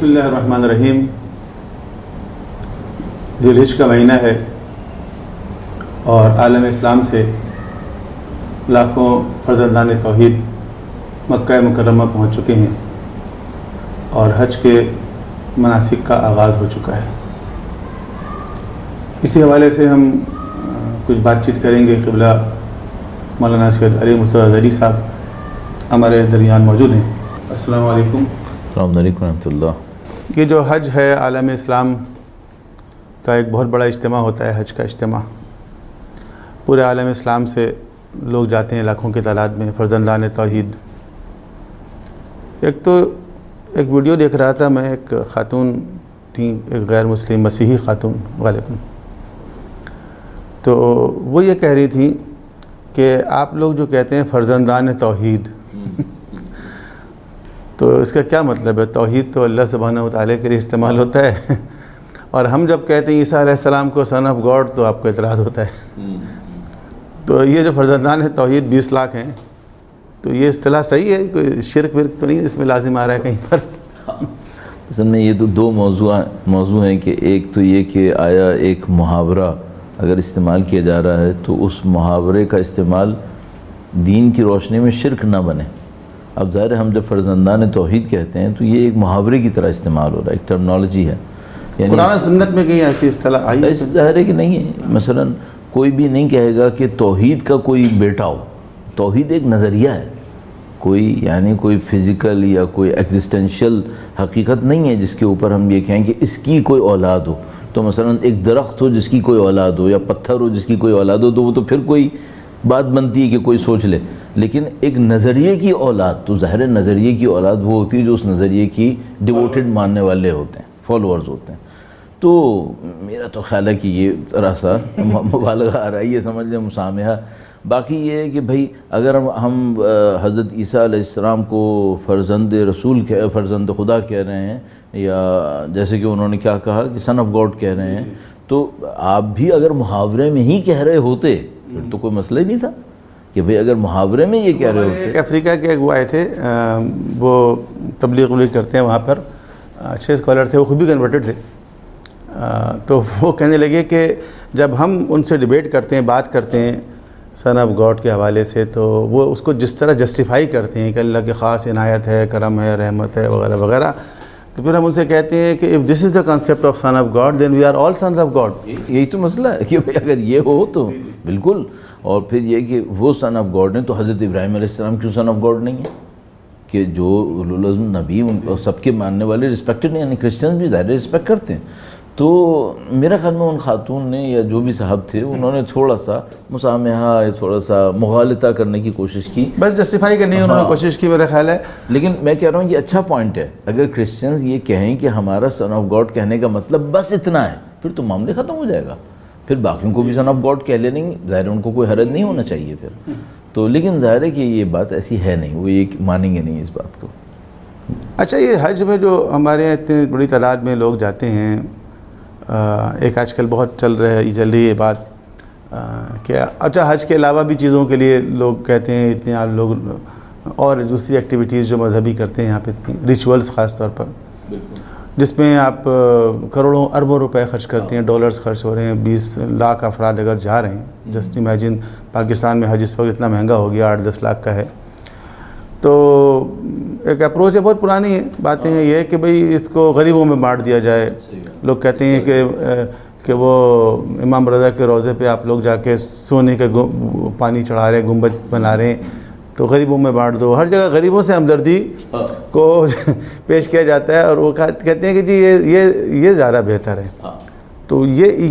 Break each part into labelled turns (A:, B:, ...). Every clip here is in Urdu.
A: اللہ الرحمن الرحیم. ذی الحج کا مہینہ ہے اور عالم اسلام سے لاکھوں فرزندان توحید مکہ مکرمہ پہنچ چکے ہیں اور حج کے مناسک کا آغاز ہو چکا ہے. اسی حوالے سے ہم کچھ بات چیت کریں گے. قبلہ مولانا سید علی مرتضیٰ زرعی صاحب ہمارے درمیان موجود ہیں. السلام علیکم.
B: السلام علیکم ورحمۃ اللہ.
A: یہ جو حج ہے عالم اسلام کا ایک بہت بڑا اجتماع ہوتا ہے. حج کا اجتماع پورے عالم اسلام سے لوگ جاتے ہیں لاکھوں کی تعداد میں فرزندان توحید. ایک ویڈیو دیکھ رہا تھا میں. ایک خاتون تھیں, ایک غیر مسلم مسیحی خاتون غالباً, تو وہ یہ کہہ رہی تھیں کہ آپ لوگ جو کہتے ہیں فرزندان توحید تو اس کا کیا مطلب ہے؟ توحید تو اللہ سبحانہ و تعالیٰ کے لیے استعمال ہوتا ہے اور ہم جب کہتے ہیں عیسیٰ علیہ السلام کو سن آف گاڈ تو آپ کو اعتراض ہوتا ہے. تو یہ جو فرزندان ہے توحید 20 لاکھ ہیں, تو یہ اصطلاح صحیح ہے؟ کوئی شرک ورک تو نہیں اس میں لازم آ رہا ہے کہیں پر؟
B: اصل میں یہ تو دو موضوع ہیں کہ ایک تو یہ کہ آیا ایک محاورہ اگر استعمال کیا جا رہا ہے تو اس محاورے کا استعمال دین کی روشنی میں شرک نہ بنے. اب ظاہر ہے ہم جب فرزندان توحید کہتے ہیں تو یہ ایک محاورے کی طرح استعمال ہو رہا ہے, ایک ٹرمنالوجی ہے. یعنی
A: قرآن سنت میں کہیں ایسی اصطلاح آئی ہے؟
B: ظاہر ہے کہ نہیں ہے. مثلا کوئی بھی نہیں کہے گا کہ توحید کا کوئی بیٹا ہو. توحید ایک نظریہ ہے, کوئی فزیکل یا کوئی ایگزسٹینشیل حقیقت نہیں ہے جس کے اوپر ہم یہ کہیں کہ اس کی کوئی اولاد ہو. تو مثلا ایک درخت ہو جس کی کوئی اولاد ہو, یا پتھر ہو جس کی کوئی اولاد ہو, تو وہ تو پھر کوئی بات بنتی ہے کہ کوئی سوچ لے. لیکن ایک نظریے کی اولاد, تو ظاہر نظریے کی اولاد وہ ہوتی ہے جو اس نظریے کی ڈیووٹڈ ماننے والے ہوتے ہیں, فالوورز ہوتے ہیں. تو میرا تو خیال ہے کہ یہ ذرا سا مبالغہ آ رہا ہے, یہ سمجھ لیں مسامحہ. باقی یہ ہے کہ بھائی اگر ہم حضرت عیسیٰ علیہ السلام کو فرزند خدا کہہ رہے ہیں, یا جیسے کہ انہوں نے کیا کہا کہ سن آف گاڈ کہہ رہے ہیں, تو آپ بھی اگر محاورے میں ہی کہہ رہے ہوتے پھر تو کوئی مسئلہ ہی نہیں تھا کہ بھئی اگر محاورے میں یہ کہہ رہے ہوتے.
A: افریقہ کے ایک وہ آئے تھے, وہ تبلیغ کرتے ہیں وہاں پر, اچھے اسکالر تھے, وہ خود بھی کنورٹڈ تھے. تو وہ کہنے لگے کہ جب ہم ان سے ڈیبیٹ کرتے ہیں, بات کرتے ہیں سن آف گاڈ کے حوالے سے, تو وہ اس کو جس طرح جسٹیفائی کرتے ہیں کہ اللہ کی خاص عنایت ہے, کرم ہے, رحمت ہے وغیرہ وغیرہ, تو پھر ہم ان سے کہتے ہیں کہ if this is the concept of son of God then we are all sons of God.
B: یہی تو مسئلہ ہے کہ اگر یہ ہو تو بالکل. اور پھر یہ کہ وہ سن آف گاڈ ہیں, تو حضرت ابراہیم علیہ السلام کیوں سن آف گاڈ نہیں ہے؟ کہ جو اولو العزم نبی ان کو سب کے ماننے والے رسپیکٹڈ ہیں, یعنی کرسچنز بھی ظاہر رسپیکٹ کرتے ہیں. تو میرا خیال میں ان خاتون نے یا جو بھی صاحب تھے انہوں نے تھوڑا سا مسامحہ یا تھوڑا سا مغالطہ کرنے کی کوشش کی,
A: بس جسٹیفائی کرنے کی انہوں نے کوشش کی میرا خیال ہے.
B: لیکن میں کہہ رہا ہوں یہ اچھا پوائنٹ ہے. اگر کرسچنز یہ کہیں کہ ہمارا سن آف گاڈ کہنے کا مطلب بس اتنا ہے, پھر تو معاملے ختم ہو جائے گا. پھر باقیوں کو بھی سن آف گاڈ کہہ لیں گے, ظاہر ان کو کوئی حرج نہیں ہونا چاہیے پھر تو. لیکن ظاہر ہے کہ یہ بات ایسی ہے نہیں, وہ یہ مانیں گے نہیں اس بات کو.
A: اچھا, یہ حج میں جو ہمارے یہاں اتنی بڑی تعداد میں لوگ جاتے ہیں, ایک آج کل بہت چل رہی ہے یہ بات کہ اچھا حج کے علاوہ بھی چیزوں کے لیے لوگ کہتے ہیں اتنے آپ لوگ اور دوسری ایکٹیویٹیز جو مذہبی کرتے ہیں یہاں پہ, اتنی ریچولز خاص طور پر, جس میں آپ کروڑوں اربوں روپے خرچ کرتے ہیں, ڈالرز خرچ ہو رہے ہیں. 20 لاکھ افراد اگر جا رہے ہیں, جسٹ امیجن پاکستان میں حج اس وقت اتنا مہنگا ہو گیا, 8-10 لاکھ کا ہے. تو ایک اپروچ ہے, بہت پرانی ہے, باتیں ہیں یہ کہ بھئی اس کو غریبوں میں بانٹ دیا جائے. لوگ کہتے ہیں کہ وہ امام رضا کے روضے پہ آپ لوگ جا کے سونے کا پانی چڑھا رہے ہیں, گنبد بنا رہے ہیں, تو غریبوں میں بانٹ دو. ہر جگہ غریبوں سے ہمدردی کو پیش کیا جاتا ہے, اور وہ کہتے ہیں کہ جی یہ زیادہ بہتر ہے. تو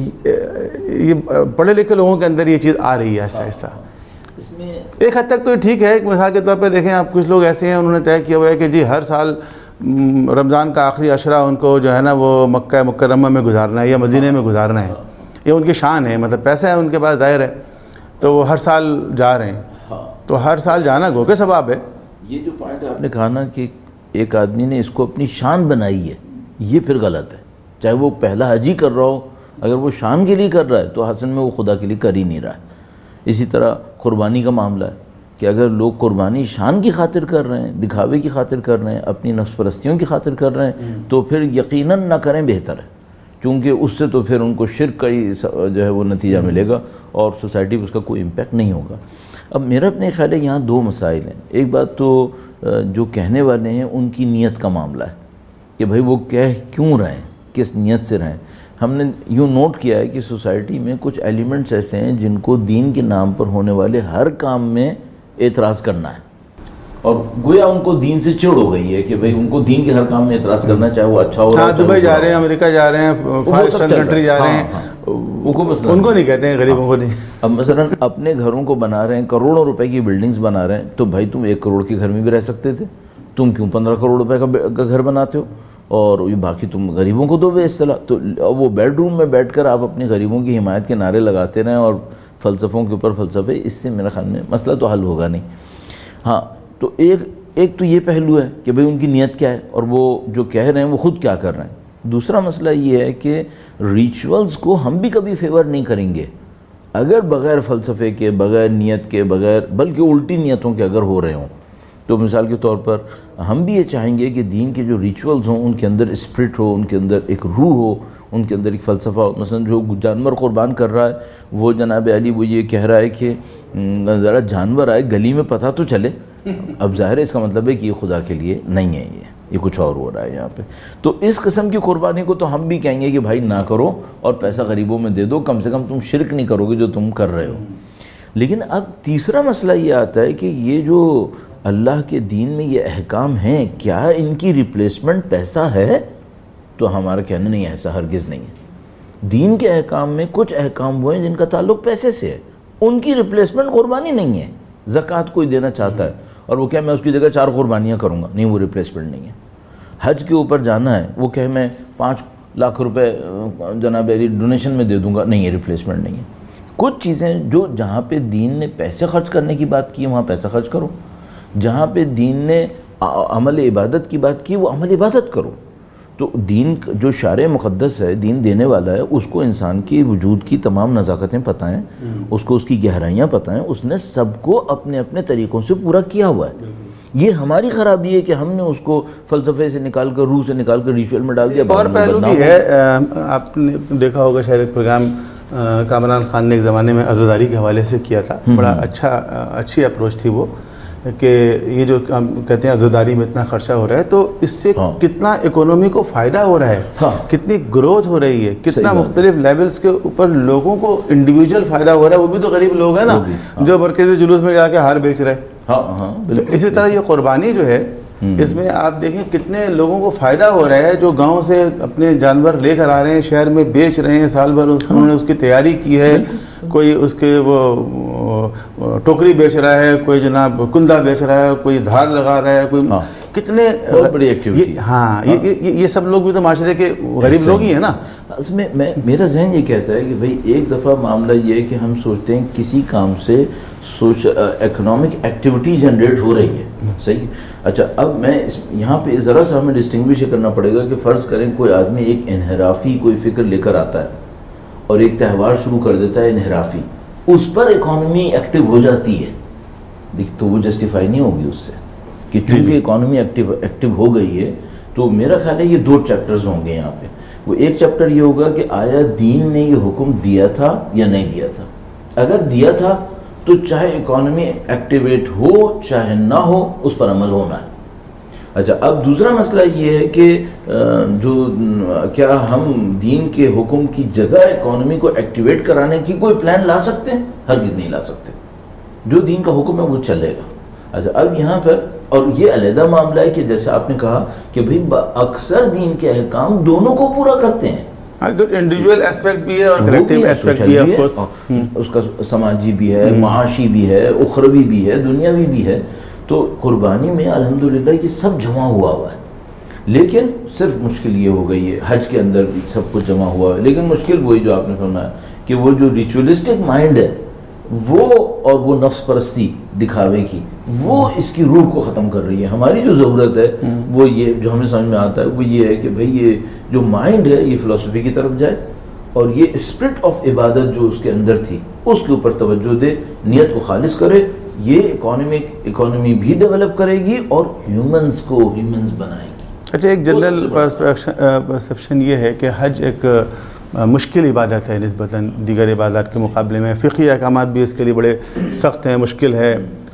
A: یہ پڑھے لکھے لوگوں کے اندر یہ چیز آ رہی ہے آہستہ آہستہ. ایک حد تک تو ٹھیک ہے. ایک مثال کے طور پہ دیکھیں آپ, کچھ لوگ ایسے ہیں انہوں نے طے کیا ہوا ہے کہ جی ہر سال رمضان کا آخری عشرہ ان کو جو ہے نا وہ مکہ مکرمہ میں گزارنا ہے یا مدینہ میں گزارنا ہے. یہ ان کی شان ہے, مطلب پیسہ ہے ان کے پاس ظاہر ہے, تو وہ ہر سال جا رہے ہیں. تو ہر سال جانا گو کے ثواب ہے.
B: یہ جو پوائنٹ آپ نے کہا نا کہ ایک آدمی نے اس کو اپنی شان بنائی ہے, یہ پھر غلط ہے. چاہے وہ پہلا حج ہی کر رہا ہو, اگر وہ شان کے لیے کر رہا ہے تو حسن میں وہ خدا کے لیے کر ہی نہیں رہا ہے. اسی طرح قربانی کا معاملہ ہے. کہ اگر لوگ قربانی شان کی خاطر کر رہے ہیں، دکھاوے کی خاطر کر رہے ہیں، اپنی نفس پرستیوں کی خاطر کر رہے ہیں، تو پھر یقیناً نہ کریں بہتر ہے، کیونکہ اس سے تو پھر ان کو شرک کا ہی جو ہے وہ نتیجہ ملے گا اور سوسائٹی پہ اس کا کوئی امپیکٹ نہیں ہوگا۔ اب میرا اپنے خیال ہے یہاں دو مسائل ہیں۔ ایک بات تو جو کہنے والے ہیں ان کی نیت کا معاملہ ہے کہ بھائی وہ کہہ کیوں رہے ہیں، کس نیت سے رہیں۔ ہم نے یوں نوٹ کیا ہے کہ سوسائٹی میں کچھ ایلیمنٹس ایسے ہیں جن کو دین کے نام پر ہونے والے ہر کام میں اعتراض کرنا ہے، اور گویا ان کو دین سے چڑ ہو گئی ہے کہ بھئی ان کو دین کے ہر کام میں اعتراض کرنا، چاہے وہ اچھا ہو رہا ہے،
A: دبئی جا رہے ہیں، امریکہ جا رہے ہیں، 5 اسٹار کنٹری جا رہے ہیں، ان کو نہیں کہتے ہیں، غریبوں کو نہیں۔
B: اب مثلا اپنے گھروں کو بنا رہے ہیں، کروڑوں روپے کی بلڈنگز بنا رہے ہیں، تو بھائی تم 1 کروڑ کے گھر میں بھی رہ سکتے تھے، تم کیوں 15 کروڑ روپے کا گھر بناتے ہو اور باقی تم غریبوں کو دو بے اصطلاح؟ تو وہ بیڈ روم میں بیٹھ کر آپ اپنے غریبوں کی حمایت کے نعرے لگاتے رہیں اور فلسفوں کے اوپر فلسفے، اس سے میرے خیال میں مسئلہ تو حل ہوگا نہیں۔ ہاں، تو ایک تو یہ پہلو ہے کہ بھئی ان کی نیت کیا ہے اور وہ جو کہہ رہے ہیں وہ خود کیا کر رہے ہیں۔ دوسرا مسئلہ یہ ہے کہ ریچولز کو ہم بھی کبھی فیور نہیں کریں گے اگر بغیر فلسفے کے، بغیر نیت کے، بغیر بلکہ الٹی نیتوں کے اگر ہو رہے ہوں۔ تو مثال کے طور پر ہم بھی یہ چاہیں گے کہ دین کے جو ریچولز ہوں ان کے اندر اسپرٹ ہو، ان کے اندر ایک روح ہو، ان کے اندر ایک فلسفہ ہو۔ مثلا جو جانور قربان کر رہا ہے وہ جناب علی وہ یہ کہہ رہا ہے کہ ذرا جانور آئے گلی میں پتہ تو چلے۔ اب ظاہر ہے اس کا مطلب ہے کہ یہ خدا کے لیے نہیں ہے، یہ کچھ اور ہو رہا ہے یہاں پہ۔ تو اس قسم کی قربانی کو تو ہم بھی کہیں گے کہ بھائی نہ کرو اور پیسہ غریبوں میں دے دو، کم سے کم تم شرک نہیں کرو گے جو تم کر رہے ہو۔ لیکن اب تیسرا مسئلہ یہ آتا ہے کہ یہ جو اللہ کے دین میں یہ احکام ہیں، کیا ان کی ریپلیسمنٹ پیسہ ہے؟ تو ہمارا کہنا نہیں، ایسا ہرگز نہیں ہے۔ دین کے احکام میں کچھ احکام وہ ہیں جن کا تعلق پیسے سے ہے، ان کی ریپلیسمنٹ قربانی نہیں ہے۔ زکوٰۃ کوئی دینا چاہتا ہے اور وہ کہے میں اس کی جگہ 4 قربانیاں کروں گا، نہیں، وہ ریپلیسمنٹ نہیں ہے۔ حج کے اوپر جانا ہے، وہ کہے میں 5 لاکھ روپے جناب علی ڈونیشن میں دے دوں گا، نہیں، یہ ریپلیسمنٹ نہیں ہے۔ کچھ چیزیں جو جہاں پہ دین نے پیسے خرچ کرنے کی بات کی وہاں پیسہ خرچ کرو، جہاں پہ دین نے عمل عبادت کی بات کی وہ عمل عبادت کرو۔ تو دین جو شارع مقدس ہے، دین دینے والا ہے، اس کو انسان کی وجود کی تمام نزاکتیں پتہ ہیں، اس کو اس کی گہرائیاں پتہ ہیں، اس نے سب کو اپنے اپنے طریقوں سے پورا کیا ہوا ہے۔ یہ ہماری خرابی ہے کہ ہم نے اس کو فلسفے سے نکال کر، روح سے نکال کر ریچول میں ڈال دیا۔
A: اور پہلو بھی ہے، آپ نے دیکھا ہوگا شاید ایک پروگرام کامران خان نے ایک زمانے میں عزاداری کے حوالے سے کیا تھا، بڑا اچھی اپروچ تھی وہ، کہ یہ جو کہتے ہیں عزاداری میں اتنا خرچہ ہو رہا ہے تو اس سے کتنا اکانومی کو فائدہ ہو رہا ہے، کتنی گروتھ ہو رہی ہے، کتنا مختلف لیولز کے اوپر لوگوں کو انڈیویجول فائدہ ہو رہا ہے۔ وہ بھی تو غریب لوگ ہیں نا جو مرکزی جلوس میں جا کے ہار بیچ رہے ہیں۔ اسی طرح یہ قربانی جو ہے، اس میں آپ دیکھیں کتنے لوگوں کو فائدہ ہو رہا ہے جو گاؤں سے اپنے جانور لے کر آ رہے ہیں، شہر میں بیچ رہے ہیں، سال بھر انہوں نے اس کی تیاری کی ہے، کوئی اس کے وہ ٹوکری بیچ رہا ہے، کوئی جناب کندہ بیچ رہا ہے، کوئی دھار لگا رہا ہے، کوئی کتنے
B: بڑی ایکٹیویٹی۔
A: ہاں، یہ سب لوگ بھی تو معاشرے کے غریب لوگ ہی ہیں نا۔
B: اس میں میرا ذہن یہ کہتا ہے کہ بھئی ایک دفعہ معاملہ یہ ہے کہ ہم سوچتے ہیں کسی کام سے اکنامک ایکٹیویٹی جنریٹ ہو رہی ہے، صحیح۔ اچھا، اب میں یہاں پہ ذرا سا ہمیں ڈسٹنگوش کرنا پڑے گا کہ فرض کریں کوئی آدمی ایک انحرافی کوئی فکر لے کر آتا ہے اور ایک تہوار شروع کر دیتا ہے انحرافی، اس پر اکانومی ایکٹیو ہو جاتی ہے، تو وہ جسٹیفائی نہیں ہوگی اس سے، کہ چونکہ اکانومی ایکٹیو ہو گئی ہے۔ تو میرا خیال ہے یہ 2 چیپٹرز ہوں گے یہاں پہ۔ وہ ایک چیپٹر یہ ہوگا کہ آیا دین نے یہ حکم دیا تھا یا نہیں دیا تھا۔ اگر دیا تھا تو چاہے اکانومی ایکٹیویٹ ہو چاہے نہ ہو اس پر عمل ہونا ہے۔ اچھا، اب دوسرا مسئلہ یہ ہے کہ جو کیا ہم دین کے حکم کی جگہ اکانومی کو ایکٹیویٹ کرانے کی کوئی پلان لا سکتے ہیں؟ ہرگز نہیں لا سکتے۔ جو دین کا حکم ہے وہ چلے گا۔ اچھا، اب یہاں پر اور یہ علیحدہ معاملہ ہے کہ جیسے آپ نے کہا کہ بھئی اکثر دین کے احکام دونوں کو پورا کرتے ہیں،
A: انڈیویجول ایسپیکٹ بھی ہے اور کلیکٹیو ایسپیکٹ بھی ہے، آف کورس
B: اس کا سماجی بھی ہے، معاشی بھی ہے، اخروی بھی ہے، دنیاوی بھی ہے۔ تو قربانی میں الحمدللہ یہ سب جمع ہوا ہے، لیکن صرف مشکل یہ ہو گئی ہے، حج کے اندر بھی سب کچھ جمع ہوا ہے، لیکن مشکل وہی جو آپ نے فرمایا کہ وہ جو ریچولسٹک مائنڈ ہے وہ اور وہ نفس پرستی دکھاوے کی، وہ اس کی روح کو ختم کر رہی ہے۔ ہماری جو ضرورت ہے وہ یہ جو ہمیں سمجھ میں آتا ہے وہ یہ ہے کہ بھئی یہ جو مائنڈ ہے یہ فلسفی کی طرف جائے اور یہ اسپرٹ آف عبادت جو اس کے اندر تھی اس کے اوپر توجہ دے، نیت کو خالص کرے، یہ اکانومی بھی ڈیولپ کرے گی اور ہیومنز کو ہیومنز بنائے گی.
A: اچھا، ایک جنرل پرسیپشن یہ ہے کہ حج ایک مشکل عبادت ہے نسبتاً دیگر عبادات کے مقابلے میں. فقہی احکامات بھی اس کے لیے بڑے سخت ہیں، مشکل ہے.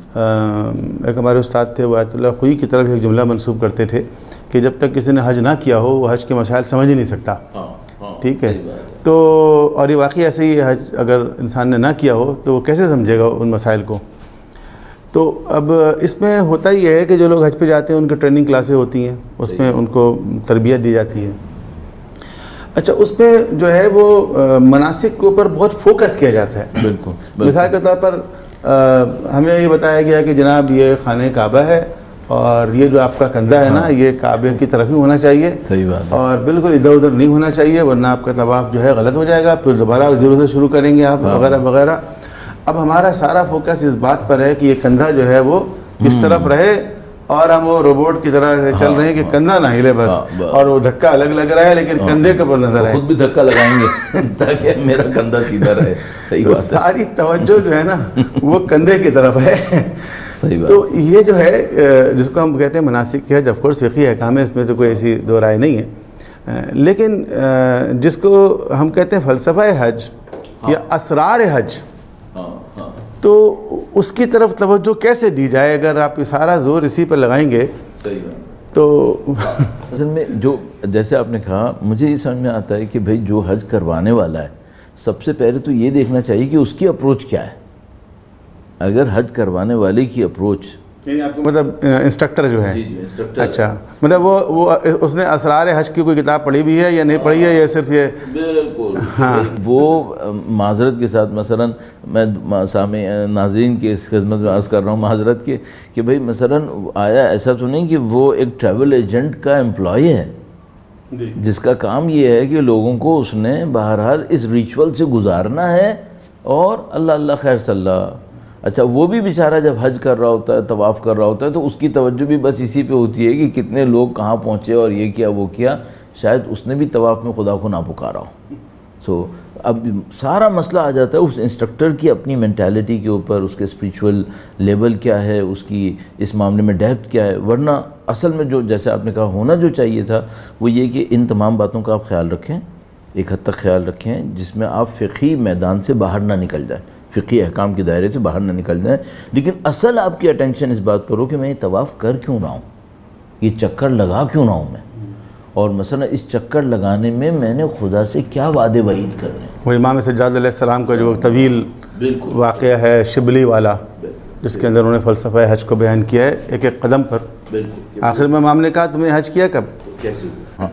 A: ایک ہمارے استاد تھے وہ آیت اللہ خوئی کی طرف ایک جملہ منسوب کرتے تھے کہ جب تک کسی نے حج نہ کیا ہو وہ حج کے مسائل سمجھ ہی نہیں سکتا. ٹھیک ہے، تو اور یہ واقعی ایسے ہی حج اگر انسان نے نہ کیا ہو تو وہ کیسے سمجھے گا ان مسائل کو. تو اب اس میں ہوتا ہی ہے کہ جو لوگ حج پہ جاتے ہیں ان کی ٹریننگ کلاسیں ہوتی ہیں، اس میں ان کو تربیت دی جاتی ہے. اچھا، اس میں جو ہے وہ مناسک کے اوپر بہت فوکس کیا جاتا ہے. بالکل. مثال کے طور پر ہمیں یہ بتایا گیا کہ جناب یہ خانہ کعبہ ہے اور یہ جو آپ کا کندھا ہے نا یہ کعبے کی طرف ہی ہونا چاہیے.
B: صحیح بات.
A: اور بالکل ادھر ادھر نہیں ہونا چاہیے ورنہ آپ کا طواف جو ہے غلط ہو جائے گا، پھر دوبارہ زیرو سے شروع کریں گے آپ وغیرہ وغیرہ. اب ہمارا سارا فوکس اس بات پر ہے کہ یہ کندھا جو ہے وہ اس طرف رہے اور ہم وہ روبوٹ کی طرح چل رہے ہیں کہ کندھا نہ ہلے بس، اور وہ دھکا الگ لگ رہا ہے لیکن کندھے کے اوپر نظر آئے.
B: خود بھی دھکا لگائیں گے تاکہ میرا کندھا سیدھا رہے. صحیح بات.
A: ساری توجہ جو ہے نا وہ کندھے کی طرف ہے.
B: صحیح بات.
A: تو یہ جو ہے جس کو ہم کہتے ہیں مناسک کی حج، آف کورس فقہی احکام ہے، اس میں تو کوئی ایسی دو رائے نہیں ہے، لیکن جس کو ہم کہتے ہیں فلسفہ حج یا اسرار حج، تو اس کی طرف توجہ کیسے دی جائے؟ اگر آپ سارا زور اسی پر لگائیں گے تو
B: اصل میں جو جیسے آپ نے کہا مجھے یہ سمجھ میں آتا ہے کہ بھائی جو حج کروانے والا ہے سب سے پہلے تو یہ دیکھنا چاہیے کہ اس کی اپروچ کیا ہے. اگر حج کروانے والے کی اپروچ
A: مطلب انسٹرکٹر جو ہے، اچھا مطلب وہ اس نے اسرار حج کی کوئی کتاب پڑھی بھی ہے یا نہیں پڑھی ہے، یا صرف یہ
B: بالکل وہ معذرت کے ساتھ مثلا میں ناظرین کی خدمت میں عرض کر رہا ہوں معذرت کے کہ بھائی مثلا آیا ایسا تو نہیں کہ وہ ایک ٹریول ایجنٹ کا امپلائی ہے جس کا کام یہ ہے کہ لوگوں کو اس نے بہرحال اس ریچول سے گزارنا ہے اور اللہ اللہ خیر صلی اللہ. اچھا، وہ بھی بیچارہ جب حج کر رہا ہوتا ہے، طواف کر رہا ہوتا ہے، تو اس کی توجہ بھی بس اسی پہ ہوتی ہے کہ کتنے لوگ کہاں پہنچے اور یہ کیا وہ کیا. شاید اس نے بھی طواف میں خدا کو نہ پکارا ہو. اب سارا مسئلہ آ جاتا ہے اس انسٹرکٹر کی اپنی مینٹیلٹی کے اوپر، اس کے اسپریچول لیول کیا ہے، اس کی اس معاملے میں ڈیپتھ کیا ہے. ورنہ اصل میں جو جیسے آپ نے کہا ہونا جو چاہیے تھا وہ یہ کہ ان تمام باتوں کا آپ خیال رکھیں، ایک حد تک خیال رکھیں جس میں آپ فقہی میدان سے باہر نہ نکل جائیں، فقہی احکام کے دائرے سے باہر نہ نکل جائیں. لیکن اصل آپ کی اٹینشن اس بات پر ہو کہ میں یہ طواف کر کیوں رہا ہوں، یہ چکر لگا کیوں رہا ہوں میں، اور مثلا اس چکر لگانے میں نے خدا سے کیا وعدے وعید کرنے.
A: وہ امام سجاد علیہ السلام کا جو طویل واقعہ ہے شبلی والا، جس کے اندر انہوں نے فلسفہ حج کو بیان کیا ہے ایک ایک قدم پر. آخر میں امام نے کہا تم نے حج کیا کب؟
B: کیسے؟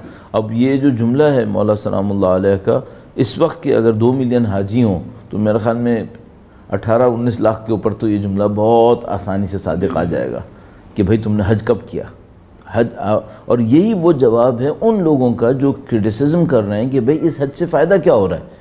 B: اب یہ جو جملہ ہے مولا سلام اللہ علیہ کا، اس وقت کے اگر 2 ملین حاجی ہوں تو میرے خیال میں 18-19 لاکھ کے اوپر تو یہ جملہ بہت آسانی سے صادق آ جائے گا کہ بھئی تم نے حج کب کیا حج. اور یہی وہ جواب ہے ان لوگوں کا جو کرٹیسزم کر رہے ہیں کہ بھئی اس حج سے فائدہ کیا ہو رہا ہے.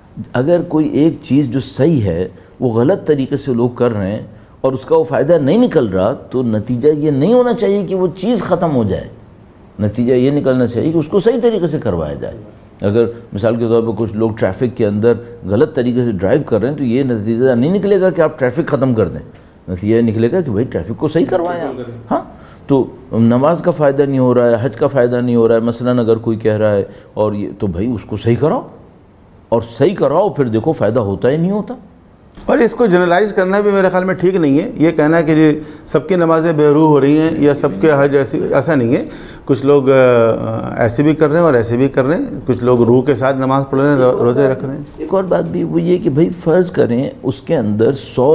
B: اگر کوئی ایک چیز جو صحیح ہے وہ غلط طریقے سے لوگ کر رہے ہیں اور اس کا وہ فائدہ نہیں نکل رہا تو نتیجہ یہ نہیں ہونا چاہیے کہ وہ چیز ختم ہو جائے، نتیجہ یہ نکلنا چاہیے کہ اس کو صحیح طریقے سے کروایا جائے. اگر مثال کے طور پر کچھ لوگ ٹریفک کے اندر غلط طریقے سے ڈرائیو کر رہے ہیں تو یہ نتیجہ نہیں نکلے گا کہ آپ ٹریفک ختم کر دیں، نتیجہ یہ نکلے گا کہ بھائی ٹریفک کو صحیح کروائیں آپ. ہاں، تو نماز کا فائدہ نہیں ہو رہا ہے، حج کا فائدہ نہیں ہو رہا ہے مثلا اگر کوئی کہہ رہا ہے اور یہ تو بھائی اس کو صحیح کراؤ اور صحیح کراؤ، پھر دیکھو فائدہ ہوتا ہی نہیں ہوتا.
A: اور اس کو جنرلائز کرنا بھی میرے خیال میں ٹھیک نہیں ہے. یہ کہنا کہ جی سب کی نمازیں بے روح ہو رہی ہیں یا سب کے حج ایسا نہیں ہے. کچھ لوگ ایسے بھی کر رہے ہیں اور ایسے بھی کر رہے ہیں، کچھ لوگ روح کے ساتھ نماز پڑھ رہے ہیں، روزے رکھ رہے ہیں.
B: ایک اور بات بھی وہ یہ کہ بھائی فرض کریں اس کے اندر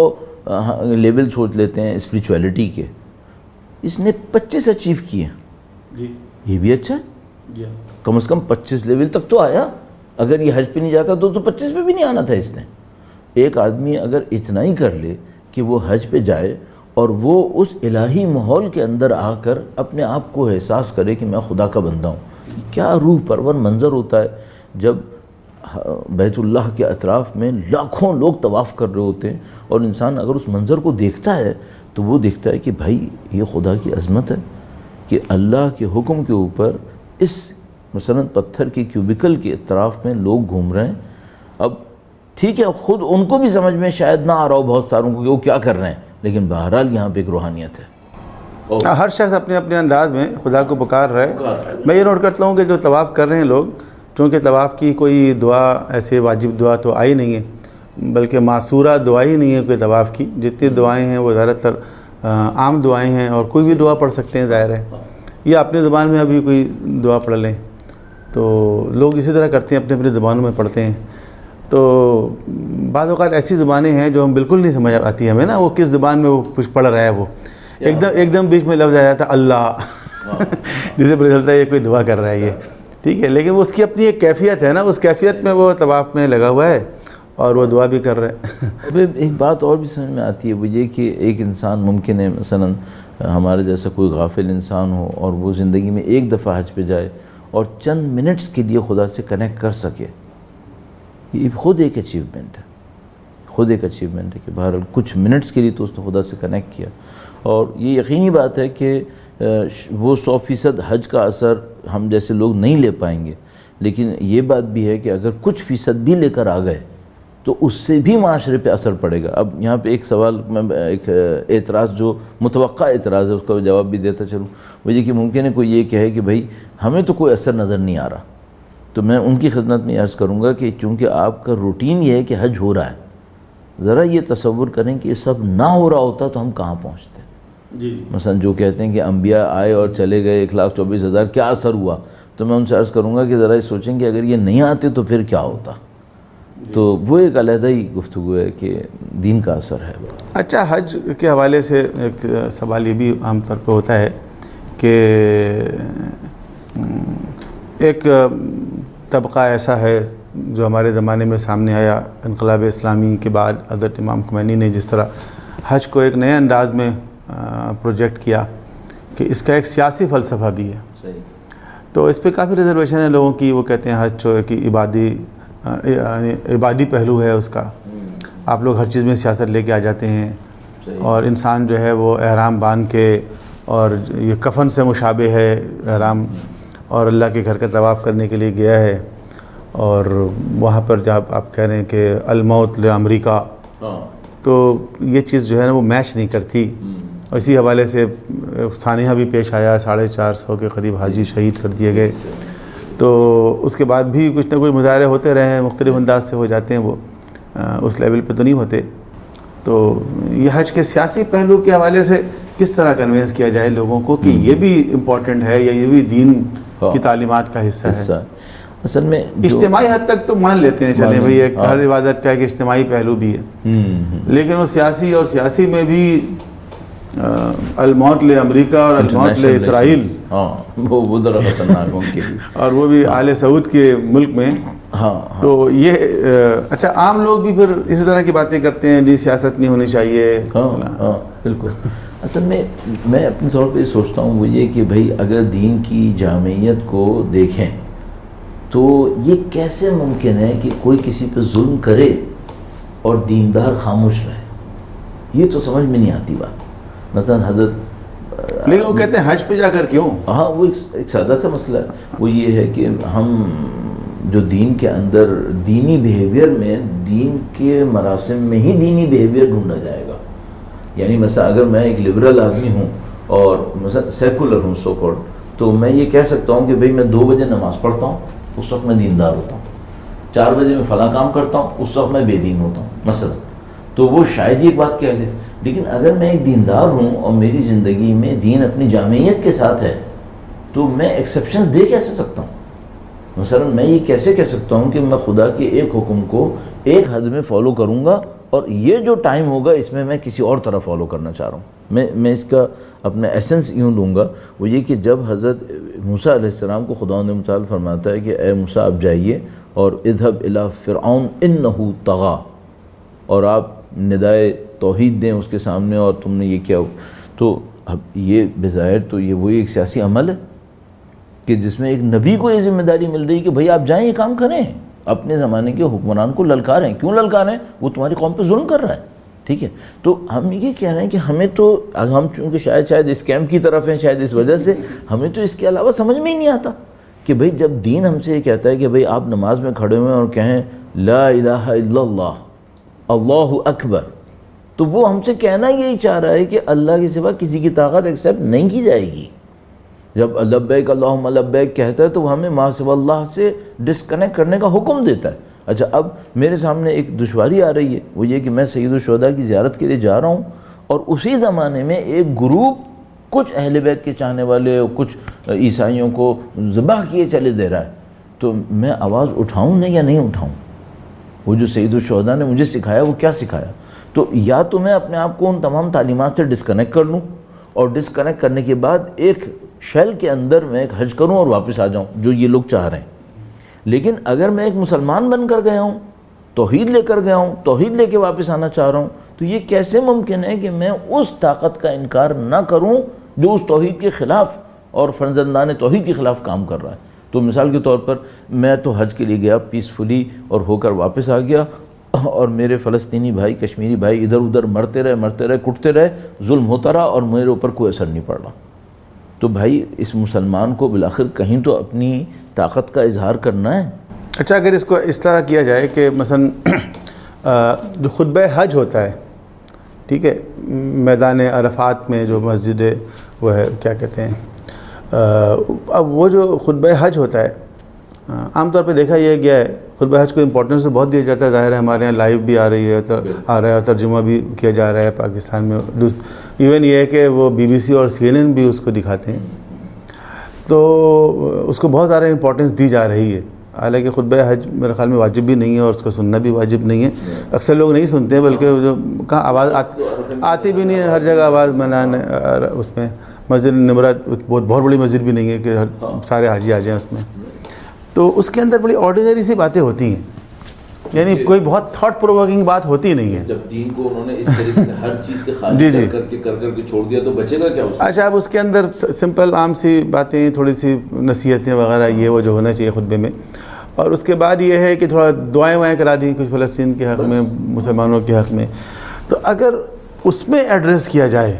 B: 100 لیول سوچ لیتے ہیں اسپریچویلٹی کے، اس نے 25 اچیو کیے ہیں، یہ بھی اچھا ہے. کم از کم 25 لیول تک تو آیا. اگر یہ حج پہ نہیں جاتا تو 25 پہ بھی نہیں آنا تھا اس نے. ایک آدمی اگر اتنا ہی کر لے کہ وہ حج پہ جائے اور وہ اس الہی ماحول کے اندر آ کر اپنے آپ کو احساس کرے کہ میں خدا کا بندہ ہوں، کیا روح پرور منظر ہوتا ہے جب بیت اللہ کے اطراف میں لاکھوں لوگ طواف کر رہے ہوتے ہیں اور انسان اگر اس منظر کو دیکھتا ہے تو وہ دیکھتا ہے کہ بھائی یہ خدا کی عظمت ہے کہ اللہ کے حکم کے اوپر اس مثلا پتھر کے کیوبیکل کے اطراف میں لوگ گھوم رہے ہیں. اب ٹھیک ہے خود ان کو بھی سمجھ میں شاید نہ آ رہا ہو بہت ساروں کو کہ وہ کیا کر رہے ہیں، لیکن بہرحال یہاں پہ ایک روحانیت ہے.
A: ہر شخص اپنے اپنے انداز میں خدا کو پکار رہا ہے. میں یہ نوٹ کرتا ہوں کہ جو طواف کر رہے ہیں لوگ، چونکہ طواف کی کوئی دعا ایسے واجب دعا تو آئی نہیں ہے، بلکہ معصورہ دعا ہی نہیں ہے کوئی طواف کی. جتنی دعائیں ہیں وہ زیادہ تر عام دعائیں ہیں، اور کوئی بھی دعا پڑھ سکتے ہیں ظاہر ہے، یا اپنی زبان میں ابھی کوئی دعا پڑھ لیں. تو لوگ اسی طرح کرتے ہیں، اپنے اپنی زبانوں میں پڑھتے ہیں. تو بعض اوقات ایسی زبانیں ہیں جو ہم بالکل نہیں سمجھ آتی ہمیں نا، وہ کس زبان میں وہ کچھ پڑھ رہا ہے، وہ ایک دم بیچ میں لفظ آ جاتا ہے اللہ جسے پتہ چلتا ہے یہ کوئی دعا کر رہا ہے یہ، ٹھیک ہے. لیکن وہ اس کی اپنی ایک کیفیت ہے نا، اس کیفیت میں وہ طواف میں لگا ہوا ہے اور وہ دعا بھی کر رہا ہے.
B: اب ایک بات اور بھی سمجھ میں آتی ہے، وہ یہ کہ ایک انسان ممکن ہے مثلا ہمارے جیسا کوئی غافل انسان ہو اور وہ زندگی میں ایک دفعہ حج پہ جائے اور چند منٹس کے لیے خدا سے کنیکٹ کر سکے. یہ خود ایک اچیومنٹ ہے، خود ایک اچیومنٹ ہے کہ بہرحال کچھ منٹس کے لیے تو اس نے خدا سے کنیکٹ کیا. اور یہ یقینی بات ہے کہ وہ 100% حج کا اثر ہم جیسے لوگ نہیں لے پائیں گے، لیکن یہ بات بھی ہے کہ اگر کچھ فیصد بھی لے کر آ گئے تو اس سے بھی معاشرے پہ اثر پڑے گا. اب یہاں پہ ایک سوال، میں ایک اعتراض جو متوقع اعتراض ہے اس کا جواب بھی دیتا چلوں. وہ یہ کہ ممکن ہے کوئی یہ کہے کہ بھائی ہمیں تو کوئی اثر نظر نہیں آ رہا. تو میں ان کی خدمت میں عرض کروں گا کہ چونکہ آپ کا روٹین یہ ہے کہ حج ہو رہا ہے، ذرا یہ تصور کریں کہ یہ سب نہ ہو رہا ہوتا تو ہم کہاں پہنچتے. مثلا جو کہتے ہیں کہ انبیاء آئے اور چلے گئے 1,24,000 کیا اثر ہوا، تو میں ان سے عرض کروں گا کہ ذرا یہ سوچیں کہ اگر یہ نہیں آتے تو پھر کیا ہوتا. تو وہ ایک علیحدہ ہی گفتگو ہے کہ دین کا اثر ہے.
A: اچھا، حج کے حوالے سے ایک سوال یہ بھی عام طور پہ ہوتا ہے کہ ایک طبقہ ایسا ہے جو ہمارے زمانے میں سامنے آیا انقلاب اسلامی کے بعد، حضرت امام خمینی نے جس طرح حج کو ایک نئے انداز میں پروجیکٹ کیا کہ اس کا ایک سیاسی فلسفہ بھی ہے. تو اس پہ کافی ریزرویشن ہے لوگوں کی. وہ کہتے ہیں حج جو ہے کہ عبادی پہلو ہے اس کا، آپ لوگ ہر چیز میں سیاست لے کے آ جاتے ہیں، اور انسان جو ہے وہ احرام باندھ کے، اور یہ کفن سے مشابہ ہے احرام، اور اللہ کے گھر کا طواف کرنے کے لیے گیا ہے، اور وہاں پر جب آپ کہہ رہے ہیں کہ الموت لامریکہ، تو یہ چیز جو ہے نا وہ میچ نہیں کرتی. اسی حوالے سے ثانیہ بھی پیش آیا، 450 کے قریب حاجی شہید کر دیے گئے. تو اس کے بعد بھی کچھ نہ کچھ مظاہرے ہوتے رہے ہیں، مختلف انداز سے ہو جاتے ہیں، وہ اس لیول پہ تو نہیں ہوتے. تو یہ حج کے سیاسی پہلو کے حوالے سے کس طرح کنوینس کیا جائے لوگوں کو کہ یہ بھی امپورٹنٹ ہے، یا یہ بھی دین کی تعلیمات کا حصہ ہے.
B: اصل میں
A: اجتماعی حد تک تو مان لیتے ہیں، چلیں بھئی ایک ہر عبادت کا ایک اجتماعی پہلو بھی ہے، لیکن وہ سیاسی، اور سیاسی میں بھی الموت لے امریکہ اور الموت لے اسرائیل،
B: وہ ذرا خطرناک ان کے لیے،
A: اور وہ بھی آل سعود کے ملک میں. تو یہ اچھا، عام لوگ بھی پھر اسی طرح کی باتیں کرتے ہیں، جی سیاست نہیں ہونی چاہیے.
B: بالکل. اصل میں اپنے طور پہ سوچتا ہوں وہ یہ کہ بھائی اگر دین کی جامعیت کو دیکھیں تو یہ کیسے ممکن ہے کہ کوئی کسی پہ ظلم کرے اور دیندار خاموش رہے. یہ تو سمجھ میں نہیں آتی بات. مثلا حضرت،
A: لیکن وہ کہتے ہیں حج پہ جا کر کیوں؟
B: ہاں، وہ ایک سادہ سا مسئلہ ہے. وہ یہ ہے کہ ہم جو دین کے اندر دینی بیہیویئر میں، دین کے مراسم میں ہی دینی بیہیویئر ڈھونڈا جائے گا. یعنی مثلا اگر میں ایک لبرل آدمی ہوں اور مثلا سیکولر ہوں سو کالڈ، تو میں یہ کہہ سکتا ہوں کہ بھئی میں 2 بجے نماز پڑھتا ہوں، اس وقت میں دیندار ہوتا ہوں. 4 بجے میں فلاں کام کرتا ہوں، اس وقت میں بے دین ہوتا ہوں مثلا. تو وہ شاید یہ بات کہہ لے. لیکن اگر میں ایک دیندار ہوں اور میری زندگی میں دین اپنی جامعیت کے ساتھ ہے، تو میں ایکسیپشنز دے کیسے سکتا ہوں؟ مثلا میں یہ کیسے کہہ سکتا ہوں کہ میں خدا کے ایک حکم کو ایک حد میں فالو کروں گا، اور یہ جو ٹائم ہوگا اس میں کسی اور طرح فالو کرنا چاہ رہا ہوں. میں اس کا اپنا ایسنس یوں دوں گا. وہ یہ کہ جب حضرت موسیٰ علیہ السلام کو خدا نے متعال فرماتا ہے کہ اے موسیٰ آپ جائیے اور اذهب الى فرعون انه طغى، اور آپ ندائے توحید دیں اس کے سامنے، اور تم نے یہ کیا. تو اب یہ بظاہر تو یہ وہی ایک سیاسی عمل ہے کہ جس میں ایک نبی کو یہ ذمہ داری مل رہی ہے کہ بھئی آپ جائیں، یہ کام کریں، اپنے زمانے کے حکمران کو للکاریں. کیوں للکاریں؟ وہ تمہاری قوم پہ ظلم کر رہا ہے. ٹھیک ہے. تو ہم یہ کہہ رہے ہیں کہ ہمیں تو، ہم چونکہ شاید اس کیمپ کی طرف ہیں، شاید اس وجہ سے ہمیں تو اس کے علاوہ سمجھ میں ہی نہیں آتا کہ بھئی جب دین ہم سے یہ کہتا ہے کہ بھئی آپ نماز میں کھڑے ہوئے اور کہیں لا الہ الا اللہ، اللہ اکبر، تو وہ ہم سے کہنا یہی چاہ رہا ہے کہ اللہ کے سوا کسی کی طاقت ایکسیپٹ نہیں کی جائے گی. جب لبیک اللہم لبیک کہتا ہے تو وہ ہمیں ما سوا اللہ سے ڈسکنیکٹ کرنے کا حکم دیتا ہے. اچھا اب میرے سامنے ایک دشواری آ رہی ہے، وہ یہ کہ میں سید الشہداء کی زیارت کے لیے جا رہا ہوں اور اسی زمانے میں ایک گروپ کچھ اہل بیت کے چاہنے والے اور کچھ عیسائیوں کو ذبح کیے چلے دے رہا ہے، تو میں آواز اٹھاؤں نہیں یا نہیں اٹھاؤں؟ وہ جو سید الشہداء نے مجھے سکھایا وہ کیا سکھایا؟ تو یا تو میں اپنے آپ کو ان تمام تعلیمات سے ڈسکنیکٹ کر لوں اور ڈسکنیکٹ کرنے کے بعد ایک شیل کے اندر میں ایک حج کروں اور واپس آ جاؤں جو یہ لوگ چاہ رہے ہیں. لیکن اگر میں ایک مسلمان بن کر گیا ہوں، توحید لے کر گیا ہوں، توحید لے کے واپس آنا چاہ رہا ہوں، تو یہ کیسے ممکن ہے کہ میں اس طاقت کا انکار نہ کروں جو اس توحید کے خلاف اور فرزندان توحید کے خلاف کام کر رہا ہے؟ تو مثال کے طور پر میں تو حج کے لیے گیا پیسفلی اور ہو کر واپس آ گیا، اور میرے فلسطینی بھائی کشمیری بھائی ادھر ادھر مرتے رہے کٹتے رہے، ظلم ہوتا رہا اور میرے اوپر کوئی اثر نہیں پڑ رہا. تو بھائی اس مسلمان کو بالآخر کہیں تو اپنی طاقت کا اظہار کرنا ہے.
A: اچھا اگر اس کو اس طرح کیا جائے کہ مثلا جو خطبہ حج ہوتا ہے، ٹھیک ہے، میدان عرفات میں جو مسجد ہے وہ ہے کیا کہتے ہیں، اب وہ جو خطبہ حج ہوتا ہے عام طور پہ دیکھا یہ گیا ہے، خطبہ حج کو امپورٹنس تو بہت دیا جاتا ہے، ظاہر ہے ہمارے یہاں لائیو بھی آ رہی ہے اور ترجمہ بھی کیا جا رہا ہے پاکستان میں، ایون یہ ہے کہ وہ BBC اور CNN بھی اس کو دکھاتے ہیں، تو اس کو بہت زیادہ امپورٹنس دی جا رہی ہے. حالانکہ خطبہ حج میرے خیال میں واجب بھی نہیں ہے اور اس کو سننا بھی واجب نہیں ہے. اکثر لوگ نہیں سنتے ہیں، بلکہ جو کہاں آواز آتی بھی نہیں ہے، ہر جگہ آواز منانے اس میں. مسجد نمرات بہت بڑی مسجد بھی نہیں ہے کہ سارے حاجی آ جائیں اس میں، تو اس کے اندر بڑی آرڈینری سی باتیں ہوتی ہیں، یعنی کوئی بہت تھاٹ پرووکنگ بات ہوتی نہیں ہے.
B: جب دین کو انہوں نے اس طریقے سے ہر چیز سے خالی کر کے چھوڑ دیا تو بچے گا کیا اس کا؟
A: اچھا اب اس کے اندر سمپل عام سی باتیں، تھوڑی سی نصیحتیں وغیرہ یہ وہ جو ہونا چاہیے خطبے میں، اور اس کے بعد یہ ہے کہ تھوڑا دعائیں وائیں کرا دیں کچھ فلسطین کے حق میں، مسلمانوں کے حق میں. تو اگر اس میں ایڈریس کیا جائے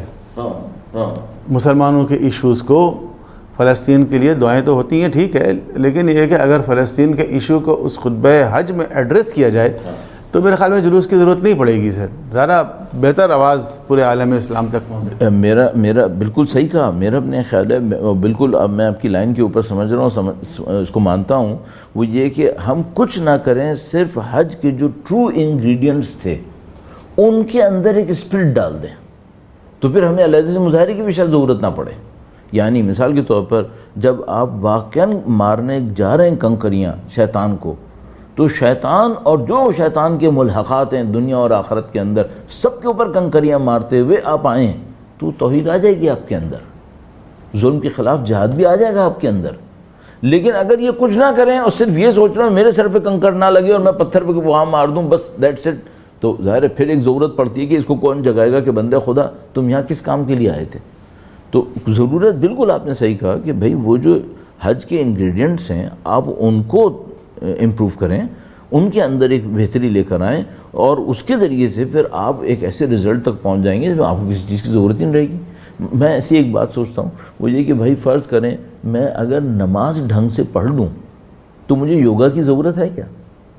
A: مسلمانوں کے ایشوز کو، فلسطین کے لیے دعائیں تو ہوتی ہیں ٹھیک ہے، لیکن یہ ہے کہ اگر فلسطین کے ایشو کو اس خطبہ حج میں ایڈریس کیا جائے تو میرے خیال میں جلوس کی ضرورت نہیں پڑے گی سر، زیادہ بہتر آواز پورے عالم اسلام تک پہنچے.
B: میرا بالکل صحیح کہا، میرا اپنے خیال ہے بالکل، اب میں آپ کی لائن کے اوپر سمجھ رہا ہوں، اس کو مانتا ہوں. وہ یہ کہ ہم کچھ نہ کریں، صرف حج کے جو ٹرو انگریڈینٹس تھے ان کے اندر ایک اسپرٹ ڈال دیں، تو پھر ہمیں علیحدہ سے مظاہرے کی بھی شاید ضرورت نہ پڑے. یعنی مثال کے طور پر جب آپ واقعاً مارنے جا رہے ہیں کنکریاں شیطان کو، تو شیطان اور جو شیطان کے ملحقات ہیں دنیا اور آخرت کے اندر، سب کے اوپر کنکریاں مارتے ہوئے آپ آئیں تو توحید آ جائے گی آپ کے اندر، ظلم کے خلاف جہاد بھی آ جائے گا آپ کے اندر. لیکن اگر یہ کچھ نہ کریں اور صرف یہ سوچ رہے ہیں میرے سر پہ کنکر نہ لگے اور میں پتھر پہ وہاں مار دوں بس دیٹس اٹ، تو ظاہر ہے پھر ایک ضرورت پڑتی ہے کہ اس کو کون جگائے گا کہ بندے خدا تم یہاں کس کام کے لیے آئے تھے. تو ضرورت، بالکل آپ نے صحیح کہا کہ بھئی وہ جو حج کے انگریڈینٹس ہیں آپ ان کو امپروو کریں، ان کے اندر ایک بہتری لے کر آئیں، اور اس کے ذریعے سے پھر آپ ایک ایسے رزلٹ تک پہنچ جائیں گے جو آپ کو کسی چیز کی ضرورت ہی نہیں رہے گی. میں ایسی ایک بات سوچتا ہوں، وہ یہ کہ بھائی فرض کریں میں اگر نماز ڈھنگ سے پڑھ لوں تو مجھے یوگا کی ضرورت ہے کیا؟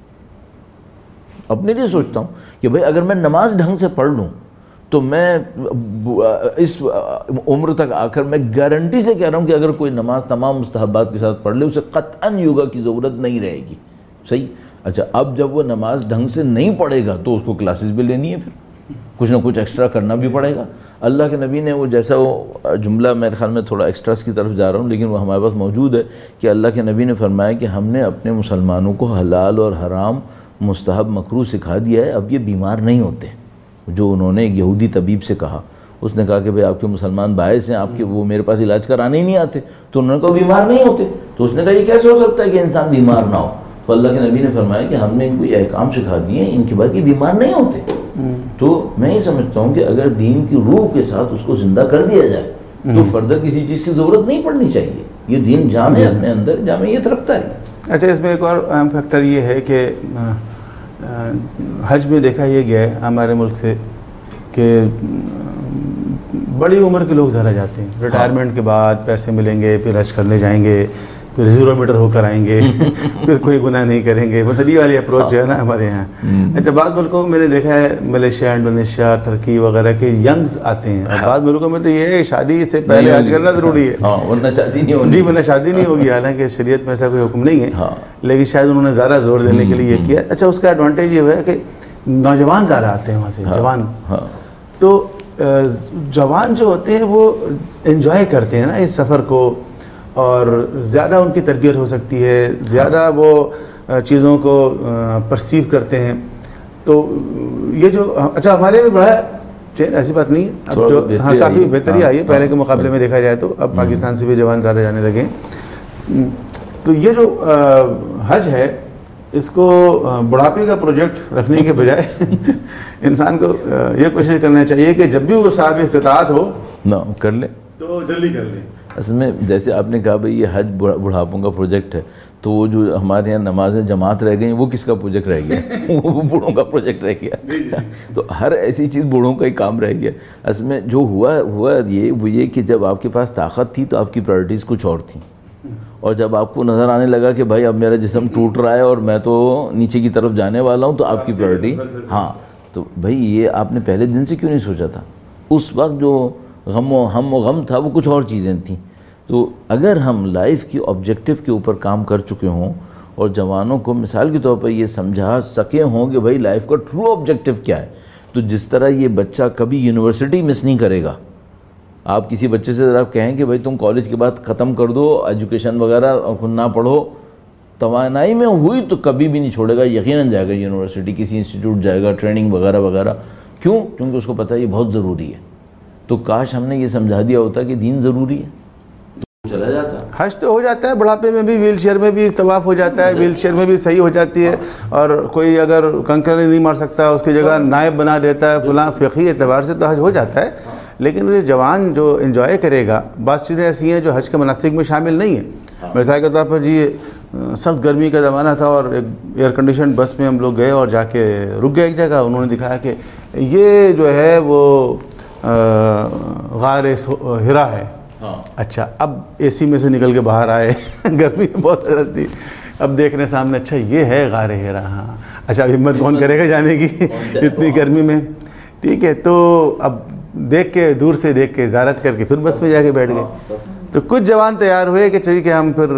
B: اپنے لیے سوچتا ہوں کہ بھئی اگر میں نماز ڈھنگ سے پڑھ لوں تو میں اس عمر تک آ کر میں گارنٹی سے کہہ رہا ہوں کہ اگر کوئی نماز تمام مستحبات کے ساتھ پڑھ لے اسے قطعاً یوگا کی ضرورت نہیں رہے گی. صحیح. اچھا اب جب وہ نماز ڈھنگ سے نہیں پڑھے گا تو اس کو کلاسز بھی لینی ہے، پھر کچھ نہ کچھ ایکسٹرا کرنا بھی پڑے گا. اللہ کے نبی نے وہ جیسا وہ جملہ، میرے خیال میں تھوڑا ایکسٹراس کی طرف جا رہا ہوں لیکن وہ ہمارے پاس موجود ہے، کہ اللہ کے نبی نے فرمایا کہ ہم نے اپنے مسلمانوں کو حلال اور حرام، مستحب مکروہ سکھا دیا ہے، اب یہ بیمار نہیں ہوتے. جو انہوں نے ایک یہودی طبیب سے کہا، اس نے کہا کہ بھئی آپ کے مسلمان باعث ہیں، آپ کے وہ میرے پاس علاج کرانے ہی نہیں آتے، تو انہوں نے کہا بیمار نہیں ہوتے. تو اس نے کہا یہ کیسے ہو سکتا ہے کہ انسان بیمار نہ ہو؟ تو اللہ کے نبی نے فرمایا کہ ہم نے ان کو یہ احکام سکھا دیے ہیں، ان کے بعد یہ بیمار نہیں ہوتے. تو میں یہ سمجھتا ہوں کہ اگر دین کی روح کے ساتھ اس کو زندہ کر دیا جائے تو فردر کسی چیز کی ضرورت نہیں پڑنی چاہیے. یہ دین جامع اپنے اندر جامعیت رکھتا ہے.
A: اچھا اس میں ایک اور اہم فیکٹر یہ ہے کہ حج میں دیکھا یہ گیا ہے ہمارے ملک سے کہ بڑی عمر کے لوگ ذرا جاتے ہیں، ریٹائرمنٹ کے بعد پیسے ملیں گے پھر حج کرنے جائیں گے، پھر 0 میٹر ہو کر آئیں گے پھر کوئی گناہ نہیں کریں گے. مطلب یہ والی اپروچ جو ہے نا ہمارے یہاں. اچھا بعض ملکوں میں نے دیکھا ہے ملیشیا انڈونیشیا ترکی وغیرہ کے ینگز آتے ہیں, اور بعض ملکوں میں تو یہ ہے شادی سے پہلے حج کرنا ضروری ہے,
B: ورنہ شادی نہیں ہوگی.
A: جی ورنہ شادی نہیں ہوگی, حالانکہ شریعت میں ایسا کوئی حکم نہیں ہے, لیکن شاید انہوں نے زیادہ زور دینے کے لیے یہ کیا. اچھا اس کا ایڈوانٹیج یہ ہے کہ نوجوان زیادہ آتے ہیں وہاں سے, جوان. تو جوان جو ہوتے ہیں وہ انجوائے کرتے ہیں نا اس سفر کو, اور زیادہ ان کی تربیت ہو سکتی ہے, زیادہ وہ چیزوں کو پرسیو کرتے ہیں. تو یہ جو اچھا ہمارے بھی بڑا چینج, ایسی بات نہیں ہے, اب جو ہاں کافی بہتری آئی ہے پہلے کے مقابلے میں دیکھا جائے تو. اب پاکستان سے بھی جوان زیادہ جانے لگے ہیں. تو یہ جو حج ہے اس کو بڑھاپے کا پروجیکٹ رکھنے کے بجائے انسان کو یہ کوشش کرنا چاہیے کہ جب بھی وہ صاحب استطاعت ہو
B: نہ کر لیں
A: تو جلدی کر لیں.
B: اصل میں جیسے آپ نے کہا بھائی یہ حج بڑھاپوں کا پروجیکٹ ہے, تو وہ جو ہمارے یہاں نمازیں جماعت رہ گئیں وہ کس کا پروجیکٹ رہ گیا؟ وہ بوڑھوں کا پروجیکٹ رہ گیا. تو ہر ایسی چیز بوڑھوں کا ہی کام رہ گیا. اصل میں جو ہوا یہ کہ جب آپ کے پاس طاقت تھی تو آپ کی پرائرٹیز کچھ اور تھیں, اور جب آپ کو نظر آنے لگا کہ بھائی اب میرا جسم ٹوٹ رہا ہے اور میں تو نیچے کی طرف جانے والا ہوں, تو آپ کی پرائرٹی ہاں تو بھائی یہ آپ نے پہلے دن سے کیوں نہیں سوچا تھا؟ اس وقت جو ہم و غم تھا وہ کچھ اور چیزیں تھیں. تو اگر ہم لائف کی آبجیکٹو کے اوپر کام کر چکے ہوں اور جوانوں کو مثال کے طور پر یہ سمجھا سکے ہوں کہ بھائی لائف کا ٹرو آبجیکٹو کیا ہے, تو جس طرح یہ بچہ کبھی یونیورسٹی مس نہیں کرے گا. آپ کسی بچے سے ذرا کہیں کہ بھائی تم کالج کے بعد ختم کر دو, ایجوکیشن وغیرہ نہ پڑھو, توانائی میں ہوئی تو کبھی بھی نہیں چھوڑے گا, یقیناً جائے گا یونیورسٹی, کسی انسٹیٹیوٹ جائے گا, ٹریننگ وغیرہ وغیرہ. کیوں؟ کیونکہ اس کو پتہ ہے یہ بہت ضروری ہے. تو کاش ہم نے یہ سمجھا دیا ہوتا کہ دین ضروری ہے تو چلا جاتا.
A: حج تو ہو جاتا ہے بڑھاپے میں بھی, ویل چیئر میں بھی طواف ہو جاتا ہے, ویل چیئر میں بھی صحیح ہو جاتی ہے, اور کوئی اگر کنکر نہیں مار سکتا اس کی جگہ نائب بنا دیتا ہے فلاں, فقہی اعتبار سے تو حج ہو جاتا ہے. لیکن یہ جوان جو انجوائے کرے گا, بعض چیزیں ایسی ہیں جو حج کے مناسک میں شامل نہیں ہیں. مثال کے طور پر جی سخت گرمی کا زمانہ تھا اور ایک ایئر کنڈیشن بس میں ہم لوگ گئے اور جا کے رک گئے ایک جگہ. انہوں نے دکھایا کہ یہ جو ہے وہ غار ہرا ہے. اچھا اب اے سی میں سے نکل کے باہر آئے, گرمی بہت زیادہ تھی, اب دیکھنے سامنے اچھا یہ ہے غار ہرا. ہاں اچھا اب ہمت کون کرے گا جانے کی اتنی گرمی میں, ٹھیک ہے. تو اب دیکھ کے, دور سے دیکھ کے زیارت کر کے پھر بس میں جا کے بیٹھ گئے. تو کچھ جوان تیار ہوئے کہ چلیے کہ ہم پھر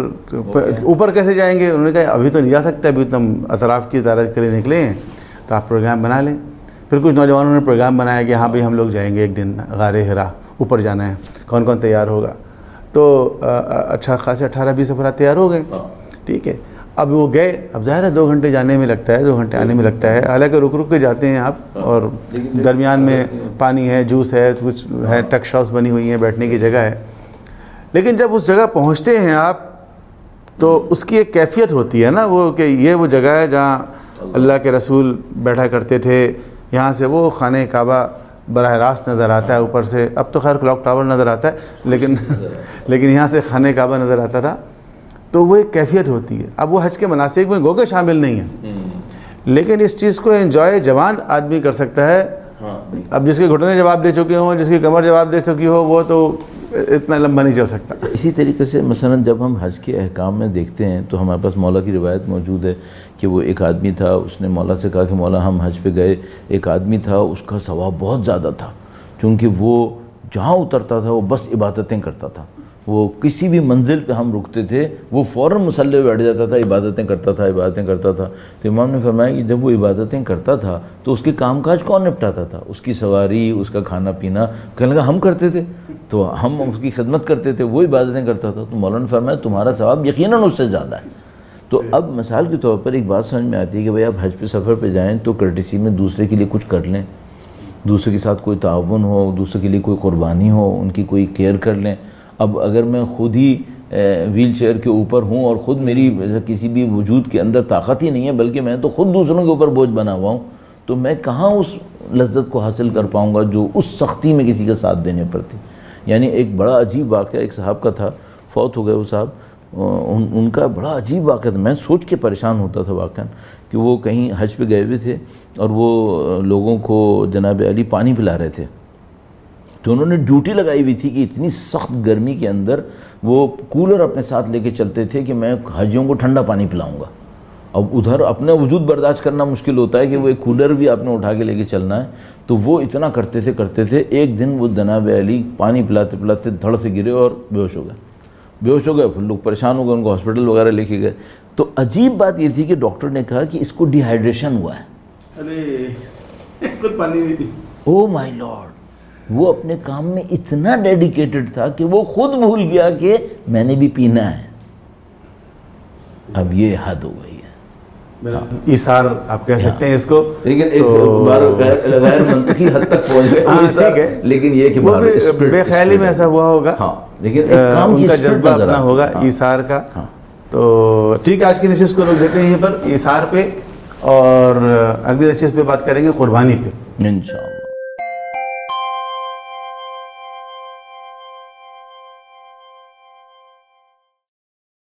A: اوپر کیسے جائیں گے. انہوں نے کہا ابھی تو نہیں جا سکتے, ابھی تو ہم اطراف کی زیارت کے لیے نکلے ہیں, تو آپ پروگرام بنا لیں. پھر کچھ نوجوانوں نے پروگرام بنایا کہ ہاں بھائی ہم لوگ جائیں گے ایک دن غار ہرا, اوپر جانا ہے, کون کون تیار ہوگا. تو اچھا خاصے 18-20 افراد تیار ہو گئے, ٹھیک ہے. اب وہ گئے, اب ظاہر ہے 2 گھنٹے جانے میں لگتا ہے, 2 گھنٹے آنے میں لگتا ہے, حالانکہ رک رک کے جاتے ہیں آپ, اور درمیان میں پانی ہے, جوس ہے, کچھ ہے, ٹک شاپس بنی ہوئی ہیں, بیٹھنے کی جگہ ہے. لیکن جب اس جگہ پہنچتے ہیں آپ تو اس کی ایک کیفیت ہوتی ہے نا وہ, کہ یہ وہ جگہ ہے جہاں اللہ کے رسول بیٹھا کرتے تھے. یہاں سے وہ خانہ کعبہ براہ راست نظر آتا ہے اوپر سے. اب تو خیر کلاک ٹاور نظر آتا ہے, لیکن یہاں سے خانہ کعبہ نظر آتا تھا. تو وہ ایک کیفیت ہوتی ہے. اب وہ حج کے مناسک میں گوگے شامل نہیں ہیں, لیکن اس چیز کو انجوائے جوان آدمی کر سکتا ہے. اب جس کے گھٹنے جواب دے چکے ہوں, جس کی کمر جواب دے چکی ہو, وہ تو اتنا لمبا نہیں چل سکتا.
B: اسی طریقے سے مثلا جب ہم حج کے احکام میں دیکھتے ہیں تو ہمارے پاس مولا کی روایت موجود ہے کہ وہ ایک آدمی تھا, اس نے مولا سے کہا کہ مولا ہم حج پہ گئے, ایک آدمی تھا اس کا ثواب بہت زیادہ تھا, کیونکہ وہ جہاں اترتا تھا وہ بس عبادتیں کرتا تھا. وہ کسی بھی منزل پہ ہم رکتے تھے وہ فوراً مصلی پہ بیٹھ جاتا تھا, عبادتیں کرتا تھا. تو امام نے فرمایا کہ جب وہ عبادتیں کرتا تھا تو اس کے کام کاج کون نپٹاتا تھا؟ اس کی سواری, اس کا کھانا پینا. کہنے لگا ہم کرتے تھے, تو ہم اس کی خدمت کرتے تھے, وہ عبادتیں کرتا تھا. تو مولانا نے فرمایا تمہارا ثواب یقیناً اس سے زیادہ ہے. تو اب مثال کے طور پر ایک بات سمجھ میں آتی ہے کہ بھائی آپ حج پہ سفر پہ جائیں تو کرٹیسی میں دوسرے کے لیے کچھ کر لیں, دوسرے کے ساتھ کوئی تعاون ہو, دوسرے کے لیے کوئی قربانی ہو, ان کی کوئی کیئر کر لیں. اب اگر میں خود ہی ویل چیئر کے اوپر ہوں اور خود میری کسی بھی وجود کے اندر طاقت ہی نہیں ہے, بلکہ میں تو خود دوسروں کے اوپر بوجھ بنا ہوا ہوں, تو میں کہاں اس لذت کو حاصل کر پاؤں گا جو اس سختی میں کسی کا ساتھ دینے پر تھی. یعنی ایک بڑا عجیب واقعہ ایک صاحب کا تھا, فوت ہو گئے وہ صاحب. ان کا بڑا عجیب واقعہ تھا, میں سوچ کے پریشان ہوتا تھا واقعا کہ وہ کہیں حج پہ گئے ہوئے تھے اور وہ لوگوں کو جناب علی پانی پلا رہے تھے. تو انہوں نے ڈیوٹی لگائی ہوئی تھی کہ اتنی سخت گرمی کے اندر وہ کولر اپنے ساتھ لے کے چلتے تھے کہ میں حاجیوں کو ٹھنڈا پانی پلاؤں گا. اب ادھر اپنا وجود برداشت کرنا مشکل ہوتا ہے کہ وہ ایک کولر بھی آپ نے اٹھا کے لے کے چلنا ہے. تو وہ اتنا کرتے تھے. ایک دن وہ جناب علی پانی پلاتے پلاتے دھڑ سے گرے اور بے ہوش ہو گئے. پھر لوگ پریشان ہو گئے, ان کو ہاسپٹل وغیرہ لے کے گئے. تو عجیب بات یہ تھی کہ ڈاکٹر نے کہا کہ اس کو ڈی ہائیڈریشن ہوا ہے.
A: ارے پانی نہیں تھی.
B: او مائی لارڈ, وہ اپنے کام میں اتنا ڈیڈیکیٹڈ تھا کہ وہ خود بھول گیا کہ میں نے بھی پینا ہے. اب یہ حد ہو گئی ہے.
A: ایثار آپ کہہ سکتے ہیں اس کو,
B: لیکن ایک بار غیر منطقی حد تک پہنچ گئے.
A: ٹھیک ہے,
B: لیکن یہ کہ
A: بے خیالی میں ایسا ہوا ہوگا.
B: ہاں, لیکن ایک کام
A: ان کا جذبہ اپنا ہوگا ایثار کا. تو ٹھیک ہے, آج کی نشست کو روک دیتے ہیں یہیں پر ایثار پہ, اور اگلی نشست پہ بات کریں گے قربانی پہ
B: انشاءاللہ.